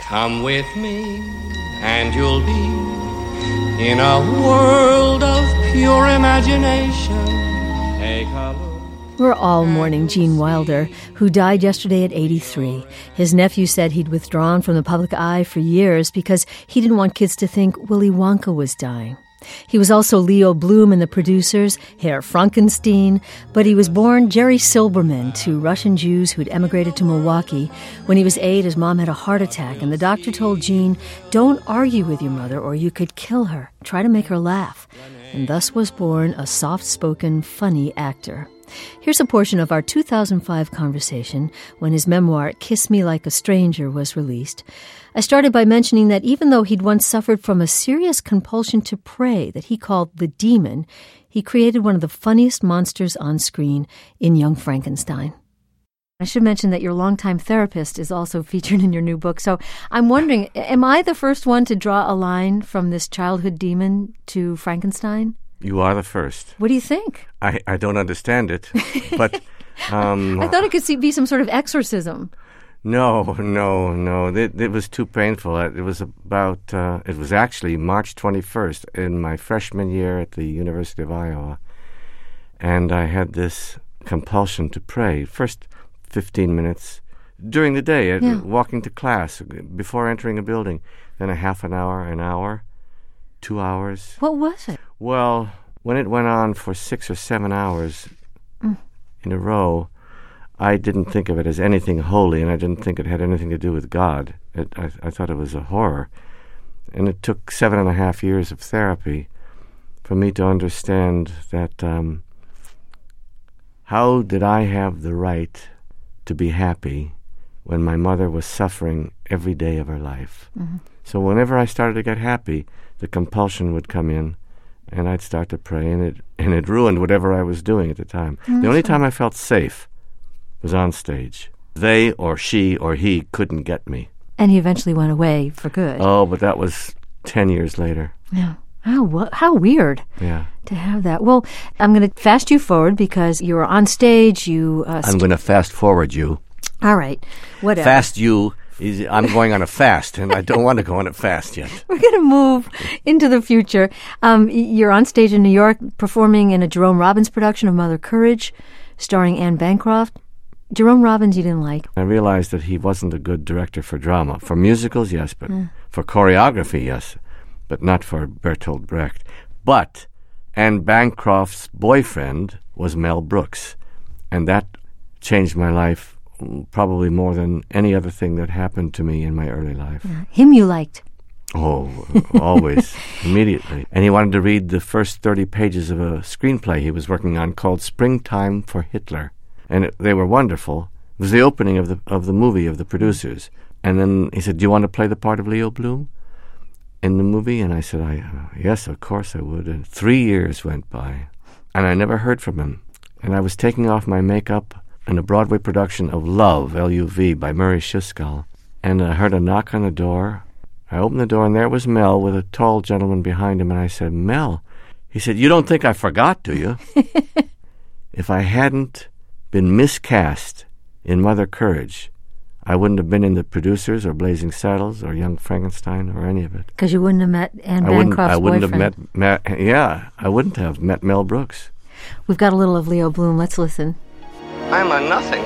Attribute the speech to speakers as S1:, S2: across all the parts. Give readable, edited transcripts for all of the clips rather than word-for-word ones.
S1: Come with me and you'll be in a world of pure imagination. Take a look.
S2: We're all mourning Gene Wilder, who died yesterday at 83. His nephew said he'd withdrawn from the public eye for years because he didn't want kids to think Willy Wonka was dying. He was also Leo Bloom in The Producers, Herr Frankenstein, but he was born Jerry Silberman to Russian Jews who'd emigrated to Milwaukee. When he was 8, his mom had a heart attack, and the doctor told Gene, "Don't argue with your mother or you could kill her. Try to make her laugh." And thus was born a soft-spoken, funny actor. Here's a portion of our 2005 conversation when his memoir, Kiss Me Like a Stranger, was released. I started by mentioning that even though he'd once suffered from a serious compulsion to pray that he called the demon, he created one of the funniest monsters on screen in Young Frankenstein. I should mention that your longtime therapist is also featured in your new book. So I'm wondering, am I the first one to draw a line from this childhood demon to Frankenstein?
S3: You are the first.
S2: What do you think?
S3: I don't understand it, but...
S2: I thought it could be some sort of exorcism.
S3: No. It was too painful. It was it was actually March 21st in my freshman year at the University of Iowa. And I had this compulsion to pray. First 15 minutes during the day, walking to class, before entering a building. Then a half an hour, 2 hours.
S2: What was it?
S3: Well, when it went on for 6 or 7 hours in a row, I didn't think of it as anything holy, and I didn't think it had anything to do with God. I thought it was a horror. And it took 7.5 years of therapy for me to understand that how did I have the right to be happy when my mother was suffering every day of her life? Mm-hmm. So whenever I started to get happy, the compulsion would come in, and I'd start to pray, and it ruined whatever I was doing at the time. The only time I felt safe was on stage. They or she or he couldn't get me.
S2: And he eventually went away for good.
S3: Oh, but that was 10 years later.
S2: Yeah. How weird to have that. Well, I'm going to fast you forward because you were on stage.
S3: I'm going to fast forward you.
S2: All right. Whatever.
S3: Fast you. I'm going on a fast, and I don't want to go on a fast yet.
S2: We're going to move into the future. You're on stage in New York performing in a Jerome Robbins production of Mother Courage, starring Anne Bancroft. Jerome Robbins you didn't like.
S3: I realized that he wasn't a good director for drama. For musicals, yes, but for choreography, yes, but not for Bertolt Brecht. But Anne Bancroft's boyfriend was Mel Brooks, and that changed my life probably more than any other thing that happened to me in my early life.
S2: Him you liked.
S3: Oh, always, immediately. And he wanted to read the first 30 pages of a screenplay he was working on called Springtime for Hitler. And they were wonderful. It was the opening of the movie of The Producers. And then he said, "Do you want to play the part of Leo Bloom in the movie?" And I said, yes, of course I would. And 3 years went by, and I never heard from him. And I was taking off my makeup in a Broadway production of Love, L-U-V, by Murray Schiskal. And I heard a knock on the door. I opened the door, and there was Mel with a tall gentleman behind him. And I said, "Mel." He said, "You don't think I forgot, do you?" If I hadn't been miscast in Mother Courage, I wouldn't have been in The Producers or Blazing Saddles or Young Frankenstein or any of it.
S2: Because you wouldn't have met Anne Bancroft's
S3: I wouldn't
S2: boyfriend.
S3: have met I wouldn't have met Mel Brooks.
S2: We've got a little of Leo Bloom. Let's listen.
S1: I'm a nothing.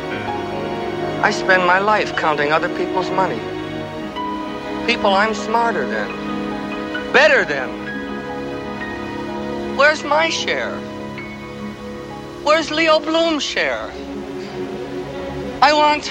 S1: I spend my life counting other people's money. People I'm smarter than, better than. Where's my share? Where's Leo Bloom's share? I want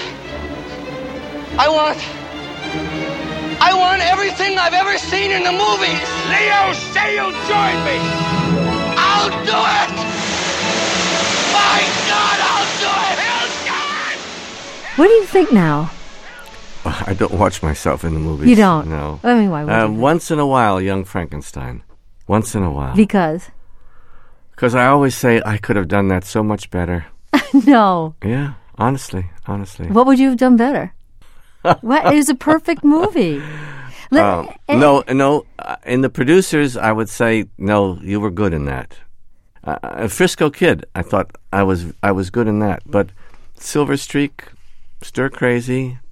S1: everything I've ever seen in the movies.
S4: Leo, say you'll join me.
S1: I'll do it. My God, I'll do it.
S2: What do you think now?
S3: I don't watch myself in the movies.
S2: You don't?
S3: No.
S2: I mean, why would you?
S3: Once in a while, Young Frankenstein. Once in a while.
S2: Because?
S3: Because I always say I could have done that so much better.
S2: No.
S3: Yeah, honestly.
S2: What would you have done better? What? It was a perfect movie.
S3: No. In The Producers, I would say, no, you were good in that. Frisco Kid, I thought I was good in that. But Silver Streak, Stir Crazy,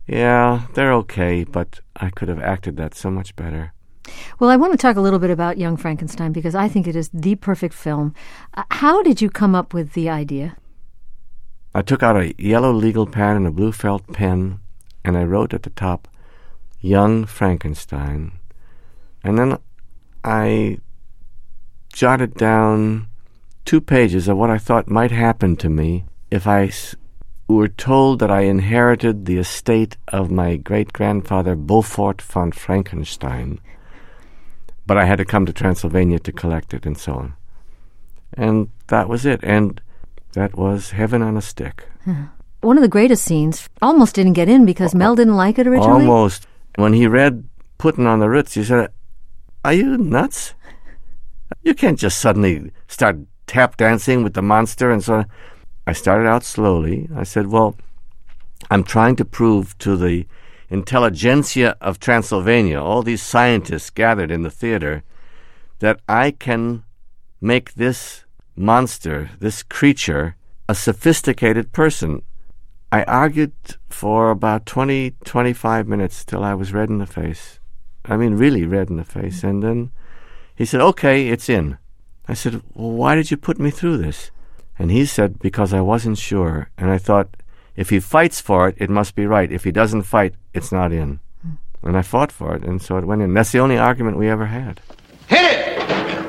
S3: Yeah, they're okay, but I could have acted that so much better.
S2: Well, I want to talk a little bit about Young Frankenstein because I think it is the perfect film. How did you come up with the idea?
S3: I took out a yellow legal pad and a blue felt pen, and I wrote at the top, Young Frankenstein. And then I jotted down 2 pages of what I thought might happen to me if I were told that I inherited the estate of my great-grandfather Beaufort von Frankenstein, but I had to come to Transylvania to collect it and so on. And that was it, and that was heaven on a stick.
S2: One of the greatest scenes almost didn't get in because Mel didn't like it originally?
S3: Almost. When he read Puttin' on the Ritz, he said, "Are you nuts? You can't just suddenly start tap dancing with the monster," and so on. I started out slowly. I said, well, I'm trying to prove to the intelligentsia of Transylvania, all these scientists gathered in the theater, that I can make this monster, this creature, a sophisticated person. I argued for about 25 minutes till I was red in the face. I mean, really red in the face. And then he said, okay, it's in. I said, well, why did you put me through this? And he said, because I wasn't sure. And I thought, if he fights for it, it must be right. If he doesn't fight, it's not in. And I fought for it, and so it went in. That's the only argument we ever had.
S4: Hit it!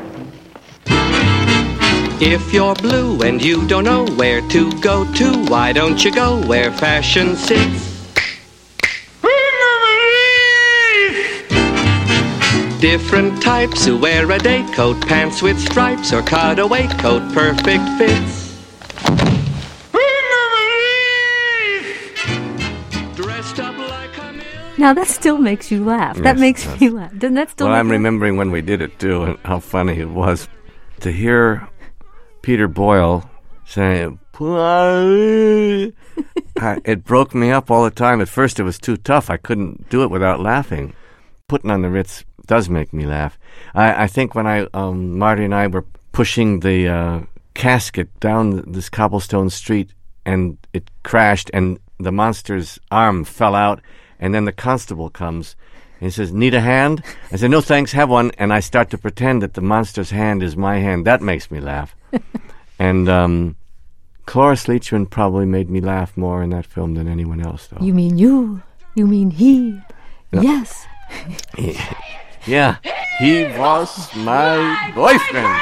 S1: If you're blue and you don't know where to go to, why don't you go where fashion sits? Different types who wear a day coat, pants with stripes, or cutaway coat, perfect fits. Dressed up like a million.
S2: Now that still makes you laugh. That
S3: Yes,
S2: makes
S3: it
S2: me laugh. Doesn't that still
S3: Well,
S2: make
S3: I'm
S2: you laugh?
S3: remembering when we did it, too, and how funny it was. To hear Peter Boyle saying, it broke me up all the time. At first it was too tough. I couldn't do it without laughing. Putting on the Ritz does make me laugh. I think when Marty and I were pushing the casket down this cobblestone street, and it crashed, and the monster's arm fell out, and then the constable comes, and he says, need a hand? I said, no thanks, have one, and I start to pretend that the monster's hand is my hand. That makes me laugh. And Cloris Leachman probably made me laugh more in that film than anyone else, though.
S2: You mean you? You mean he?
S3: No.
S2: Yes.
S3: Yeah, he was my boyfriend.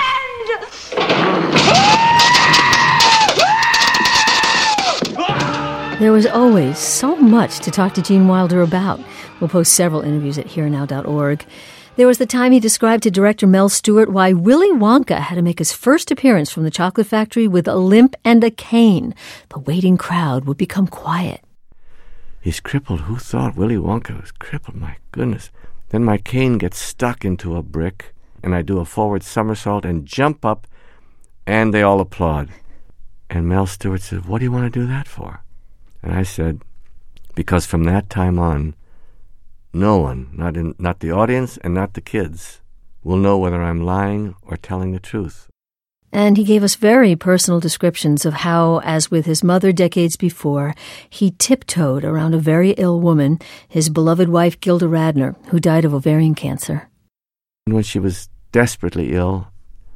S2: There was always so much to talk to Gene Wilder about. We'll post several interviews at herenow.org. There was the time he described to director Mel Stewart why Willy Wonka had to make his first appearance from the chocolate factory with a limp and a cane. The waiting crowd would become quiet.
S3: He's crippled. Who thought Willy Wonka was crippled? My goodness. Then my cane gets stuck into a brick, and I do a forward somersault and jump up, and they all applaud. And Mel Stewart said, what do you want to do that for? And I said, because from that time on, no one, not the audience and not the kids, will know whether I'm lying or telling the truth.
S2: And he gave us very personal descriptions of how, as with his mother decades before, he tiptoed around a very ill woman, his beloved wife Gilda Radner, who died of ovarian cancer.
S3: When she was desperately ill,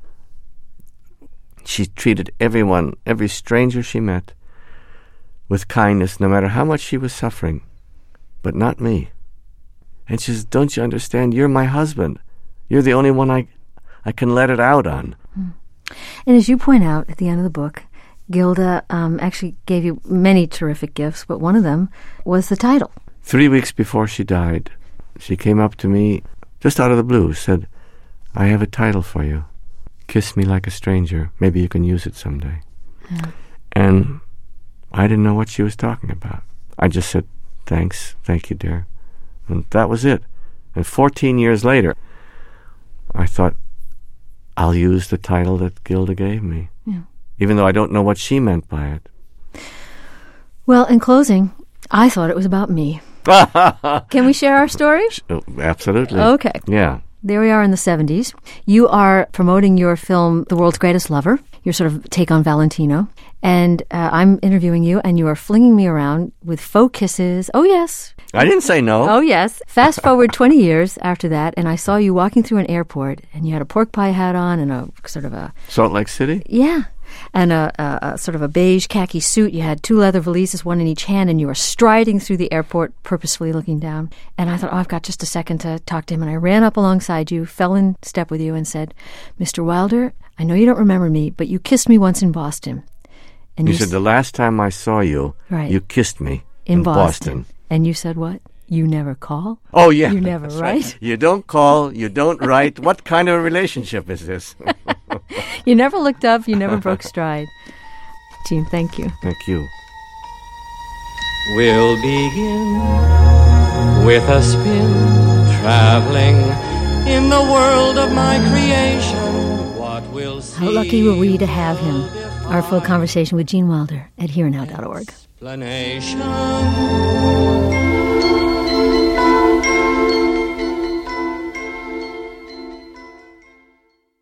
S3: she treated everyone, every stranger she met, with kindness, no matter how much she was suffering, but not me. And she says, don't you understand? You're my husband. You're the only one I can let it out on.
S2: And as you point out at the end of the book, Gilda actually gave you many terrific gifts, but one of them was the title.
S3: 3 weeks before she died, she came up to me, just out of the blue, said, I have a title for you. Kiss Me Like a Stranger. Maybe you can use it someday. Yeah. And I didn't know what she was talking about. I just said, thanks, thank you, dear. And that was it. And 14 years later, I thought, I'll use the title that Gilda gave me, even though I don't know what she meant by it.
S2: Well, in closing, I thought it was about me. Can we share our story?
S3: Absolutely.
S2: Okay.
S3: Yeah.
S2: There we are in the 70s. You are promoting your film, The World's Greatest Lover. your sort of take on Valentino. And I'm interviewing you, and you are flinging me around with faux kisses. Oh, yes.
S3: I didn't say no.
S2: Oh, yes. Fast forward 20 years after that, and I saw you walking through an airport, and you had a pork pie hat on and a sort of a...
S3: Salt Lake City?
S2: Yeah. And a sort of a beige khaki suit. You had 2 leather valises, one in each hand, and you were striding through the airport, purposefully looking down. And I thought, I've got just a second to talk to him. And I ran up alongside you, fell in step with you, and said, Mr. Wilder, I know you don't remember me, but you kissed me once in Boston. And
S3: you said the last time I saw you,
S2: right,
S3: you kissed me
S2: in Boston. And you said what? You never call?
S3: Oh, yeah.
S2: You never write?
S3: Right. You don't call, you don't write. What kind of a relationship is this?
S2: You never looked up, you never broke stride. Gene, thank you.
S3: Thank you.
S1: We'll begin with a spin, traveling in the world of my creation. What we'll see.
S2: How lucky were we to have him? Our full conversation with Gene Wilder at hereandnow.org.
S1: Explanation.